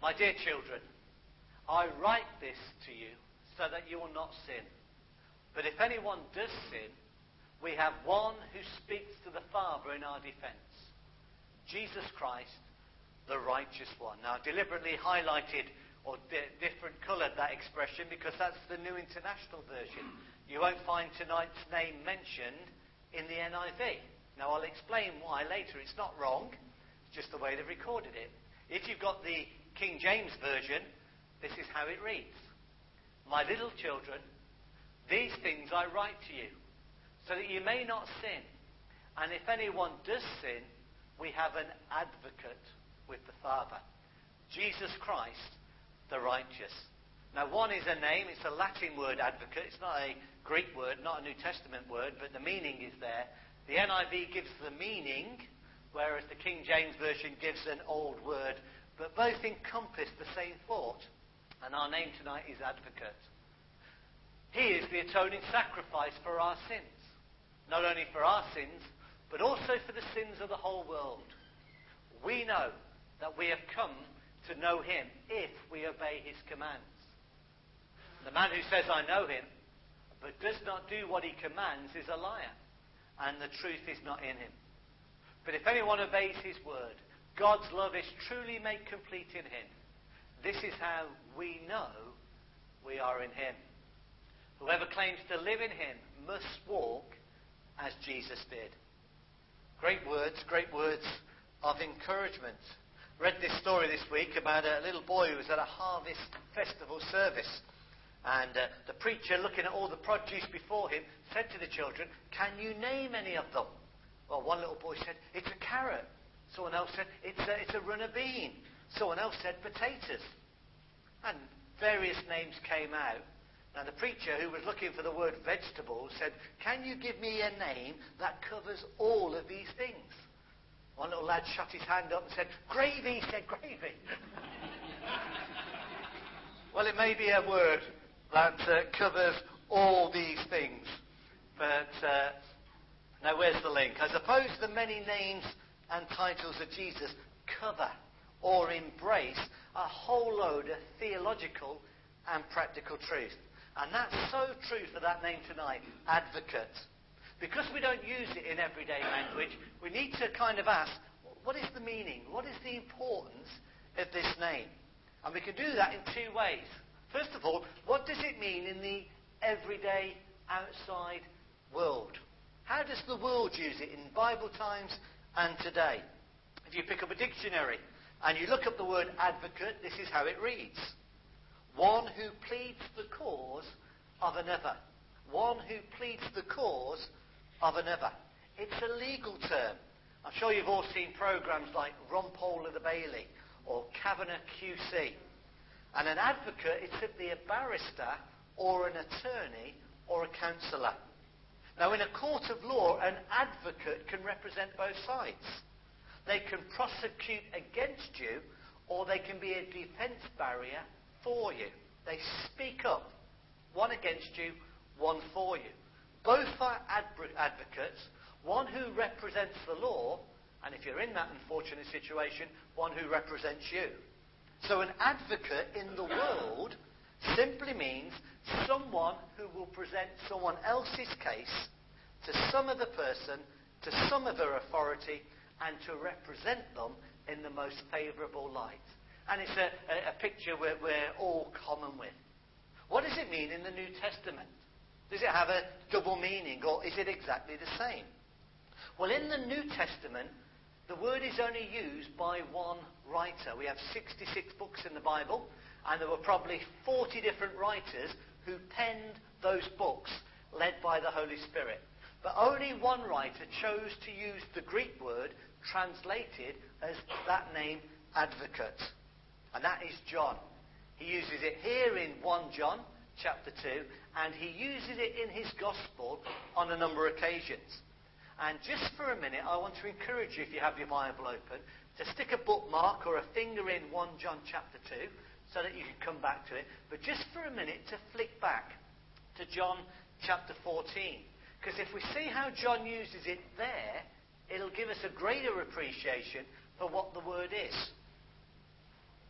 My dear children, I write this to you so that you will not sin. But if anyone does sin, we have one who speaks to the Father in our defense, Jesus Christ, the righteous one. Now, I deliberately highlighted or different coloured that expression because that's the New International Version. You won't find tonight's name mentioned in the NIV. Now, I'll explain why later. It's not wrong. It's just the way they've recorded it. If you've got the King James Version, this is how it reads. My little children, these things I write to you, so that you may not sin. And if anyone does sin, we have an advocate with the Father, Jesus Christ, the righteous. Now, one is a name. It's a Latin word, advocate. It's not a Greek word, not a New Testament word, but the meaning is there. The NIV gives the meaning, whereas the King James Version gives an old word, but both encompass the same thought. And our name tonight is advocate. He is the atoning sacrifice for our sins. Not only for our sins, but also for the sins of the whole world. We know that we have come to know him if we obey his commands. The man who says, I know him, but does not do what he commands is a liar, and the truth is not in him. But if anyone obeys his word, God's love is truly made complete in him. This is how we know we are in him. Whoever claims to live in him must walk as Jesus did. Great words of encouragement. Read this story this week about a little boy who was at a harvest festival service. And the preacher, looking at all the produce before him, said to the children, can you name any of them? Well, one little boy said, it's a carrot. Someone else said, it's a runner bean. Someone else said, potatoes. And various names came out. Now, the preacher, who was looking for the word vegetables, said, can you give me a name that covers all of these things? One little lad shot his hand up and said, gravy. He said, gravy. Well, it may be a word that covers all these things. But now, where's the link? I suppose the many names and titles of Jesus cover or embrace a whole load of theological and practical truth. And that's so true for that name tonight, advocate. Because we don't use it in everyday language, we need to kind of ask, what is the meaning? What is the importance of this name? And we can do that in two ways. First of all, what does it mean in the everyday, outside world? How does the world use it in Bible times and today? If you pick up a dictionary and you look up the word advocate, this is how it reads. One who pleads the cause of another. One who pleads the cause of another. It's a legal term. I'm sure you've all seen programs like Rumpole of the Bailey or Kavanagh QC. And an advocate is simply a barrister or an attorney or a counsellor. Now, in a court of law, an advocate can represent both sides. They can prosecute against you, or they can be a defence barrier for you. They speak up, one against you, one for you. Both are advocates, one who represents the law, and if you're in that unfortunate situation, one who represents you. So an advocate in the world simply means someone who will present someone else's case to some other person, to some other authority, and to represent them in the most favourable light. And it's a picture we're all common with. What does it mean in the New Testament? Does it have a double meaning, or is it exactly the same? Well, in the New Testament, the word is only used by one writer. We have 66 books in the Bible, and there were probably 40 different writers who penned those books, led by the Holy Spirit. But only one writer chose to use the Greek word translated as that name, advocate. And that is John. He uses it here in 1 John chapter 2, and he uses it in his gospel on a number of occasions. And just for a minute, I want to encourage you, if you have your Bible open, to stick a bookmark or a finger in 1 John chapter 2, so that you can come back to it. But just for a minute, to flick back to John chapter 14. Because if we see how John uses it there, it'll give us a greater appreciation for what the word is.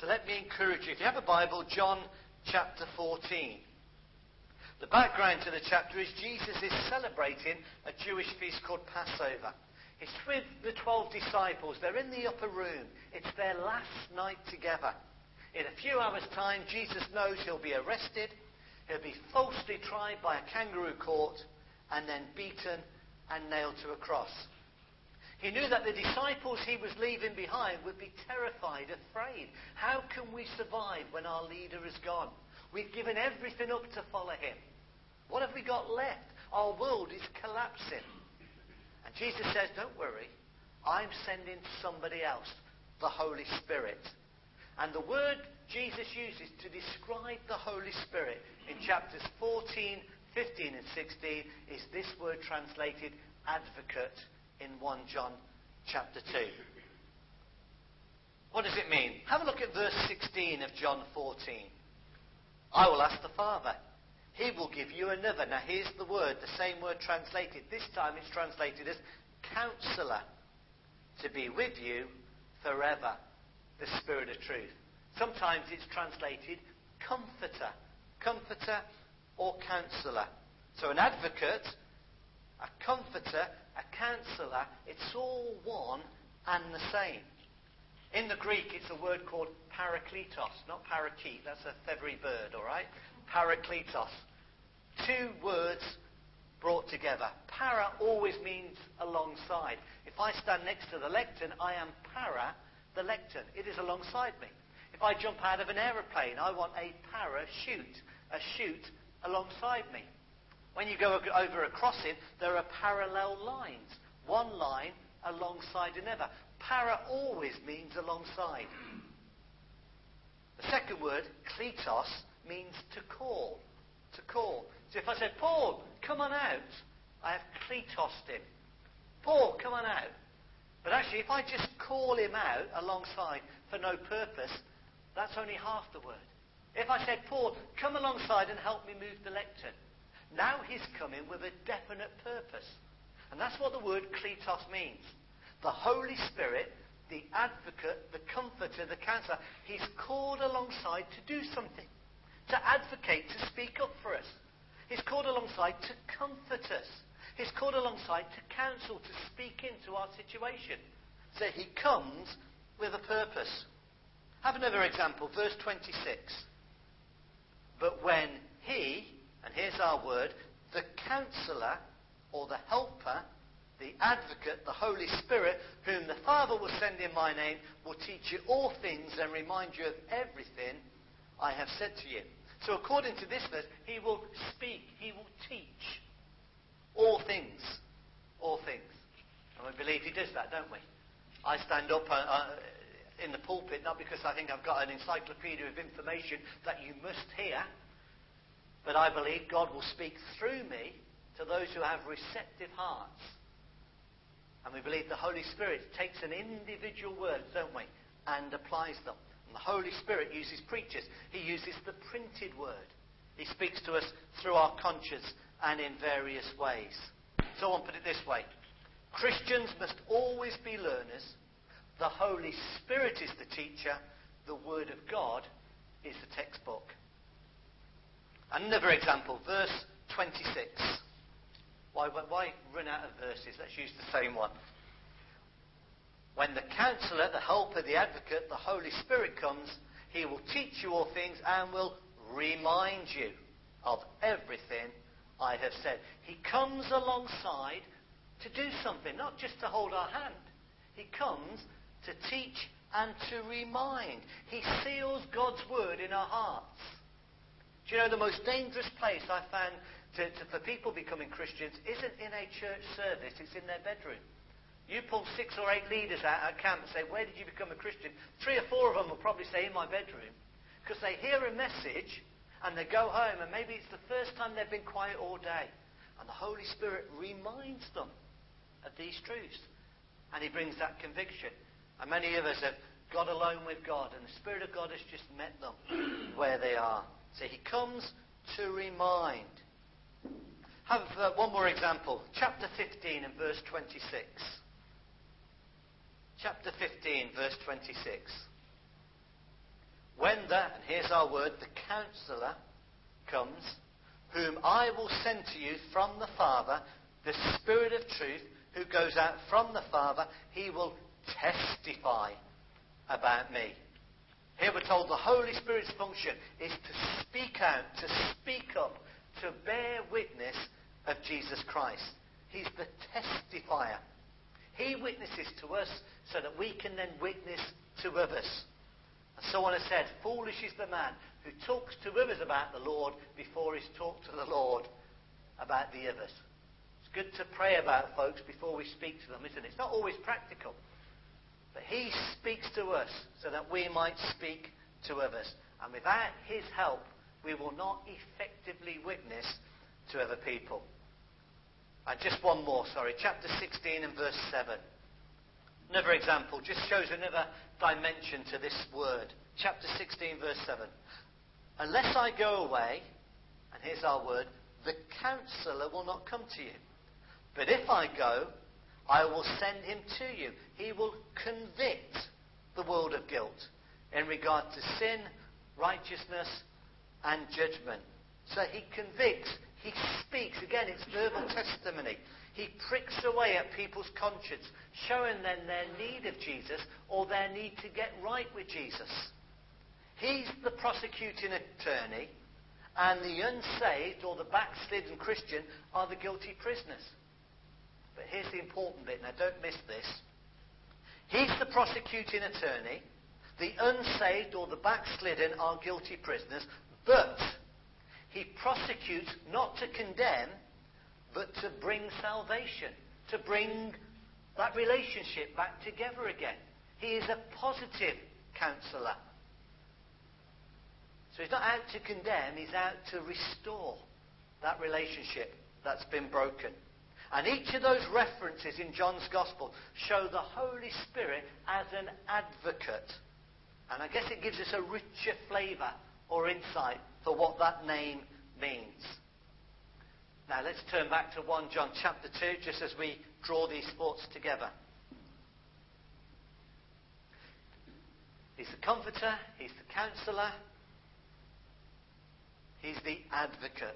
So let me encourage you. If you have a Bible, John chapter 14. The background to the chapter is Jesus is celebrating a Jewish feast called Passover. It's with the 12 disciples. They're in the upper room. It's their last night together. In a few hours' time, Jesus knows he'll be arrested. He'll be falsely tried by a kangaroo court and then beaten and nailed to a cross. He knew that the disciples he was leaving behind would be terrified, afraid. How can we survive when our leader is gone? We've given everything up to follow him. What have we got left? Our world is collapsing. And Jesus says, don't worry, I'm sending somebody else, the Holy Spirit. And the word Jesus uses to describe the Holy Spirit in chapters 14, 15 and 16 is this word translated advocate in 1 John chapter 2. What does it mean? Have a look at verse 16 of John 14. I will ask the Father. He will give you another. Now here's the word, the same word translated. This time it's translated as Counselor, to be with you forever, the Spirit of truth. Sometimes it's translated Comforter. Comforter or Counselor. So an advocate, a comforter, a counselor, it's all one and the same. In the Greek, it's a word called parakletos, not parakeet. That's a feathery bird, all right? Parakletos. Two words brought together. Para always means alongside. If I stand next to the lectern, I am para the lectern. It is alongside me. If I jump out of an aeroplane, I want a parachute, a chute alongside me. When you go over a crossing, there are parallel lines. One line alongside another. Para always means alongside. The second word, kletos, means to call. To call. So if I said, Paul, come on out, I have kletosed him. Paul, come on out. But actually, if I just call him out alongside for no purpose, that's only half the word. If I said, Paul, come alongside and help me move the lectern, now he's coming with a definite purpose. And that's what the word kletos means. The Holy Spirit, the advocate, the comforter, the counselor, he's called alongside to do something. To advocate, to speak up for us. He's called alongside to comfort us. He's called alongside to counsel, to speak into our situation. So he comes with a purpose. Have another example, verse 26. But when he, and here's our word, the counselor or the helper, the advocate, the Holy Spirit, whom the Father will send in my name, will teach you all things and remind you of everything I have said to you. So according to this verse, he will speak, he will teach all things. All things. And we believe he does that, don't we? I stand up in the pulpit not because I think I've got an encyclopedia of information that you must hear, but I believe God will speak through me to those who have receptive hearts. And we believe the Holy Spirit takes an individual word, don't we, and applies them. And the Holy Spirit uses preachers. He uses the printed word. He speaks to us through our conscience and in various ways. So I'll put it this way. Christians must always be learners. The Holy Spirit is the teacher. The Word of God is the textbook. Another example, verse 26. Why run out of verses? Let's use the same one. When the counselor, the helper, the advocate, the Holy Spirit comes, he will teach you all things and will remind you of everything I have said. He comes alongside to do something, not just to hold our hand. He comes to teach and to remind. He seals God's word in our hearts. Do you know the most dangerous place I found for people becoming Christians isn't in a church service, it's in their bedroom. You pull 6 or 8 leaders out at camp and say, where did you become a Christian? 3 or 4 of them will probably say, in my bedroom. Because they hear a message and they go home and maybe it's the first time they've been quiet all day. And the Holy Spirit reminds them of these truths. And he brings that conviction. And many of us have got alone with God and the Spirit of God has just met them where they are. So he comes to remind. Have one more example. Chapter 15 and verse 26. Chapter 15, verse 26. when and here's our word, the Counselor comes, whom I will send to you from the Father, the Spirit of truth, who goes out from the Father, he will testify about me. Here we're told the Holy Spirit's function is to speak out, to speak up, to bear witness of Jesus Christ. He's the testifier. He witnesses to us so that we can then witness to others. And someone has said, foolish is the man who talks to others about the Lord before he's talked to the Lord about the others. It's good to pray about folks before we speak to them, isn't it? It's not always practical. But he speaks to us so that we might speak to others. And without his help, we will not effectively witness to other people. And just one more, chapter 16 and verse 7. Another example, just shows another dimension to this word. Chapter 16, verse 7. Unless I go away, and here's our word, the Counselor will not come to you. But if I go, I will send him to you. He will convict the world of guilt in regard to sin, righteousness, and judgment. So he convicts, he speaks. Again, it's verbal testimony. He pricks away at people's conscience, showing them their need of Jesus or their need to get right with Jesus. He's the prosecuting attorney, and the unsaved or the backslidden Christian are the guilty prisoners. But here's the important bit, now don't miss this. He's the prosecuting attorney. The unsaved or the backslidden are guilty prisoners, but he prosecutes not to condemn, but to bring salvation, to bring that relationship back together again. He is a positive counsellor. So he's not out to condemn, he's out to restore that relationship that's been broken. And each of those references in John's Gospel show the Holy Spirit as an advocate. And I guess it gives us a richer flavour or insight for what that name means. Now let's turn back to 1 John chapter 2, just as we draw these thoughts together. He's the comforter, he's the counsellor, he's the advocate.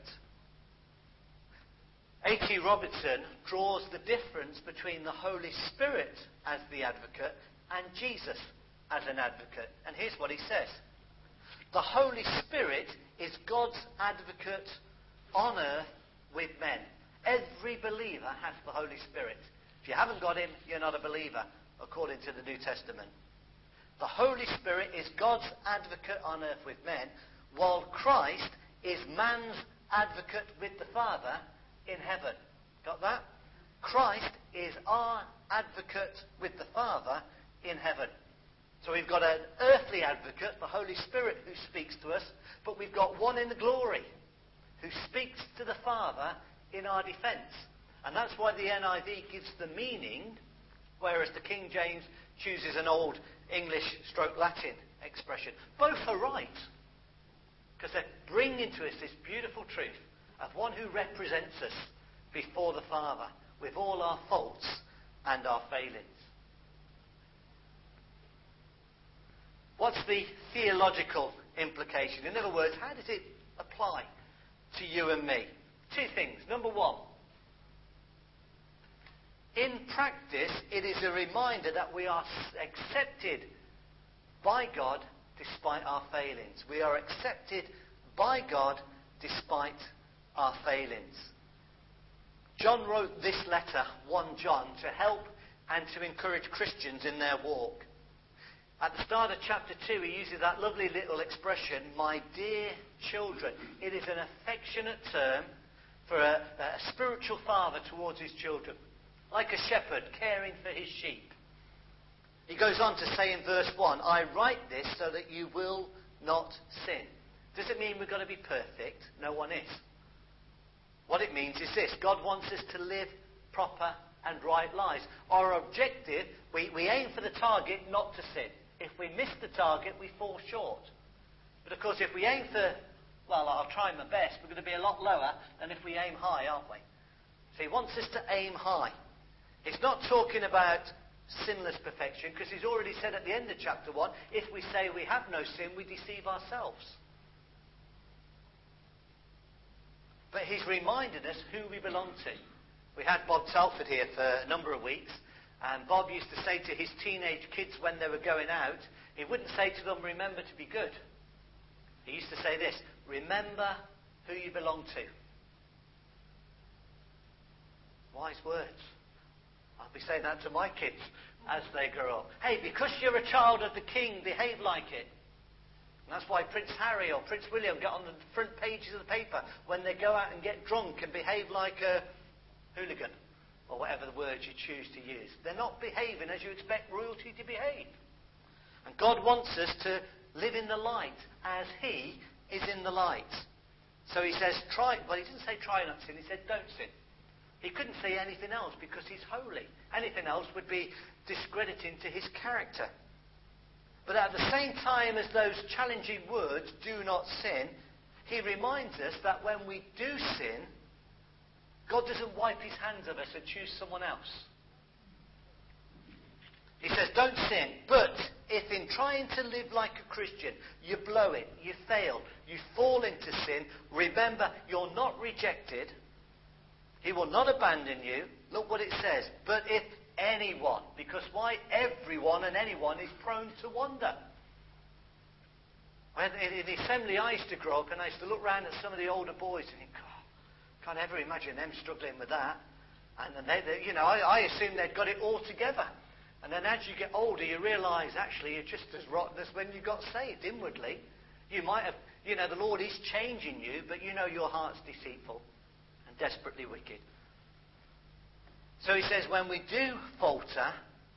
A.T. Robertson draws the difference between the Holy Spirit as the advocate and Jesus as an advocate. And here's what he says. The Holy Spirit is God's advocate on earth with men. Every believer has the Holy Spirit. If you haven't got him, you're not a believer, according to the New Testament. The Holy Spirit is God's advocate on earth with men, while Christ is man's advocate with the Father in heaven. Got that? Christ is our advocate with the Father in heaven. So we've got an earthly advocate, the Holy Spirit, who speaks to us, but we've got one in the glory who speaks to the Father in our defence. And that's why the NIV gives the meaning, whereas the King James chooses an old English/Latin expression. Both are right, because they bring into us this beautiful truth of one who represents us before the Father with all our faults and our failings. What's the theological implication? In other words, how does it apply to you and me? Two things. Number one, in practice, it is a reminder that we are accepted by God despite our failings. We are accepted by God despite our failings. John wrote this letter, 1 John, to help and to encourage Christians in their walk. At the start of chapter 2, he uses that lovely little expression, my dear children. It is an affectionate term for a spiritual father towards his children, like a shepherd caring for his sheep. He goes on to say in verse 1, I write this so that you will not sin. Does it mean we've got to be perfect? No one is. What it means is this. God wants us to live proper and right lives. Our objective, we aim for the target not to sin. If we miss the target, we fall short. But of course, if we aim for, well, I'll try my best, we're going to be a lot lower than if we aim high, aren't we? So he wants us to aim high. It's not talking about sinless perfection, because he's already said at the end of chapter 1, if we say we have no sin, we deceive ourselves. But he's reminded us who we belong to. We had Bob Telford here for a number of weeks, and Bob used to say to his teenage kids when they were going out, he wouldn't say to them, remember to be good. He used to say this, remember who you belong to. Wise words. I'll be saying that to my kids as they grow up. Hey, because you're a child of the King, behave like it. And that's why Prince Harry or Prince William get on the front pages of the paper when they go out and get drunk and behave like a hooligan, or whatever the words you choose to use. They're not behaving as you expect royalty to behave. And God wants us to live in the light as he is in the light. So he says, he didn't say try not to sin, he said don't sin. He couldn't say anything else because he's holy. Anything else would be discrediting to his character. But at the same time as those challenging words, do not sin, he reminds us that when we do sin, God doesn't wipe his hands of us and choose someone else. He says, don't sin, but if in trying to live like a Christian, you blow it, you fail, you fall into sin, remember, you're not rejected. He will not abandon you. Look what it says. But if anyone, because why? Everyone and anyone is prone to wander. In the assembly I used to grow up, and I used to look around at some of the older boys and think, God, can't ever imagine them struggling with that. And then I assumed they'd got it all together. And then as you get older, you realise actually you're just as rotten as when you got saved inwardly. You might have, the Lord is changing you, but your heart's deceitful and desperately wicked. So he says, when we do falter,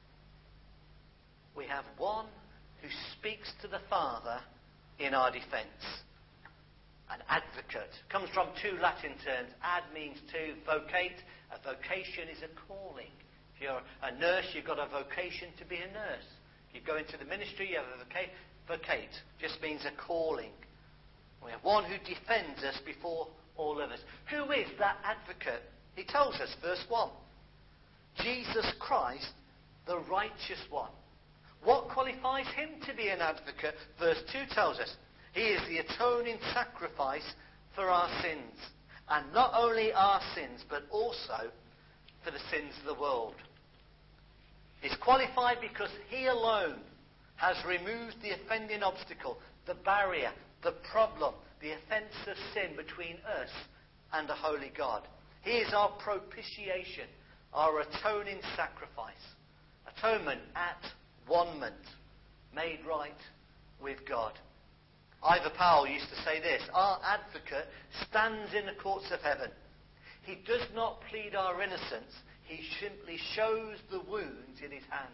we have one who speaks to the Father in our defence. An advocate. Comes from two Latin terms. Ad means to vocate. A vocation is a calling. If you're a nurse, you've got a vocation to be a nurse. If you go into the ministry, you have a vocate. Just means a calling. We have one who defends us before all of us. Who is that advocate? He tells us, verse 1. Jesus Christ, the righteous one. What qualifies him to be an advocate? Verse 2 tells us, he is the atoning sacrifice for our sins. And not only our sins, but also for the sins of the world. He's qualified because he alone has removed the offending obstacle, the barrier, the problem, the offence of sin between us and a holy God. He is our propitiation, our atoning sacrifice. Atonement at one-ment, made right with God. Ivor Powell used to say this, our advocate stands in the courts of heaven. He does not plead our innocence, he simply shows the wounds in his hands.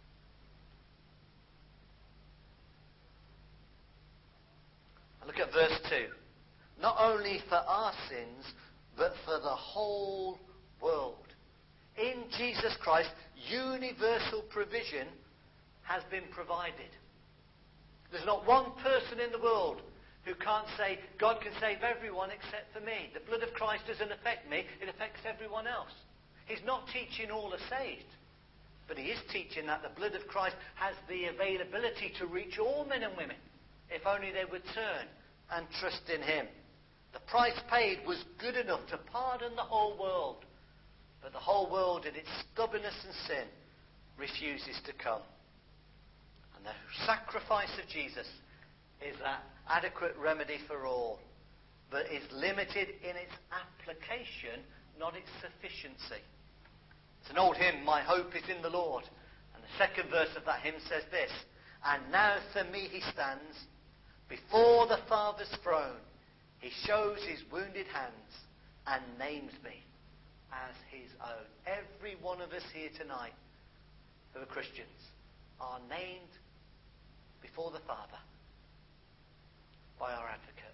Look at verse 2. Not only for our sins, but for the whole world. In Jesus Christ, universal provision has been provided. There's not one person in the world who can't say, God can save everyone except for me. The blood of Christ doesn't affect me, it affects everyone else. He's not teaching all are saved, but he is teaching that the blood of Christ has the availability to reach all men and women, if only they would turn and trust in him. The price paid was good enough to pardon the whole world, but the whole world in its stubbornness and sin refuses to come. And the sacrifice of Jesus is that adequate remedy for all, but is limited in its application, not its sufficiency. It's an old hymn, my hope is in the Lord. And the second verse of that hymn says this, and now for me he stands before the Father's throne. He shows his wounded hands and names me as his own. Every one of us here tonight who are Christians are named before the Father by our advocate.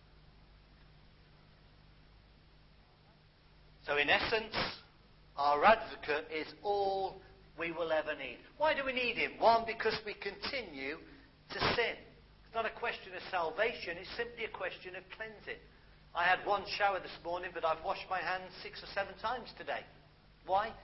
So in essence, our advocate is all we will ever need. Why do we need him? One, because we continue to sin. It's not a question of salvation, it's simply a question of cleansing. I had one shower this morning, but I've washed my hands 6 or 7 times today. Why?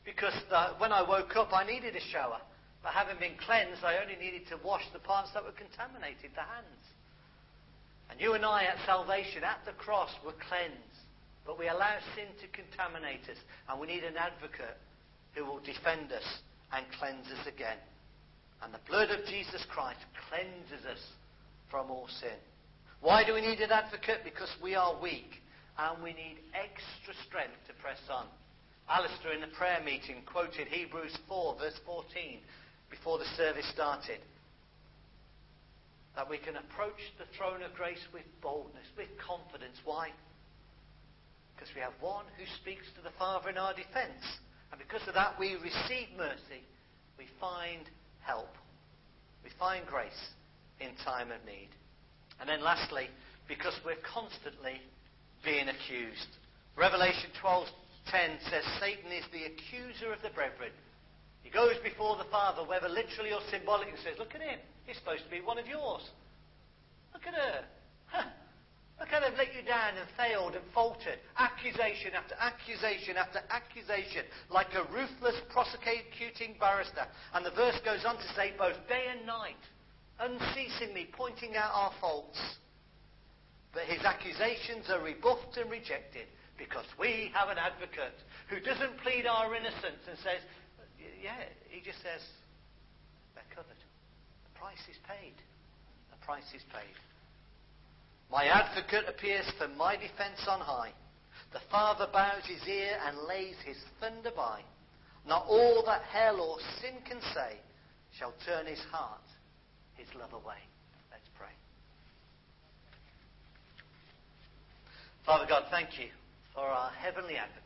Because when I woke up, I needed a shower. But having been cleansed, I only needed to wash the parts that were contaminated, the hands. And you and I at salvation, at the cross, were cleansed. But we allow sin to contaminate us. And we need an advocate who will defend us and cleanse us again. And the blood of Jesus Christ cleanses us from all sin. Why do we need an advocate? Because we are weak and we need extra strength to press on. Alistair in the prayer meeting quoted Hebrews 4 verse 14 before the service started. That we can approach the throne of grace with boldness, with confidence. Why? Because we have one who speaks to the Father in our defence. And because of that we receive mercy. We find help. We find grace in time of need. And then lastly, because we're constantly being accused. Revelation 12:10 says Satan is the accuser of the brethren. He goes before the Father, whether literally or symbolically, and says, look at him. He's supposed to be one of yours. Look at her. Look how they've let you down and failed and faltered. Accusation after accusation after accusation, like a ruthless prosecuting barrister. And the verse goes on to say, both day and night, unceasingly pointing out our faults. But his accusations are rebuffed and rejected because we have an advocate who doesn't plead our innocence and says, yeah, he just says, they're covered. The price is paid. The price is paid. My advocate appears for my defence on high. The Father bows his ear and lays his thunder by. Not all that hell or sin can say shall turn his heart, his love away. Let's pray. Father God, thank you for our heavenly advocate.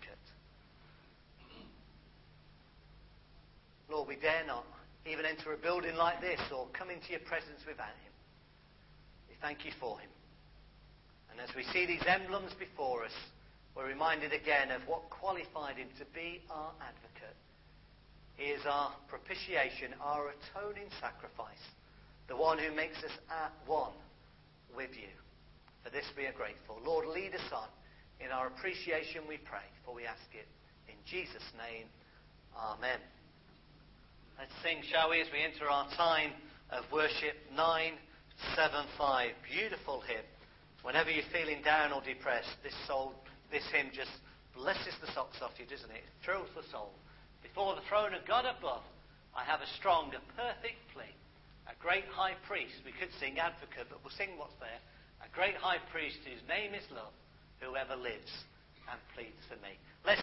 Lord, we dare not even enter a building like this or come into your presence without him. We thank you for him. And as we see these emblems before us, we're reminded again of what qualified him to be our advocate. He is our propitiation, our atoning sacrifice, the one who makes us at one with you. For this we are grateful. Lord, lead us on in our appreciation, we pray, for we ask it in Jesus' name. Amen. Let's sing, shall we, as we enter our time of worship, 975. Beautiful hymn. Whenever you're feeling down or depressed, this hymn just blesses the socks off you, doesn't it? It thrills the soul. Before the throne of God above, I have a strong, a perfect plea. A great high priest, we could sing advocate, but we'll sing what's there. A great high priest whose name is love, whoever lives and pleads for me. Let's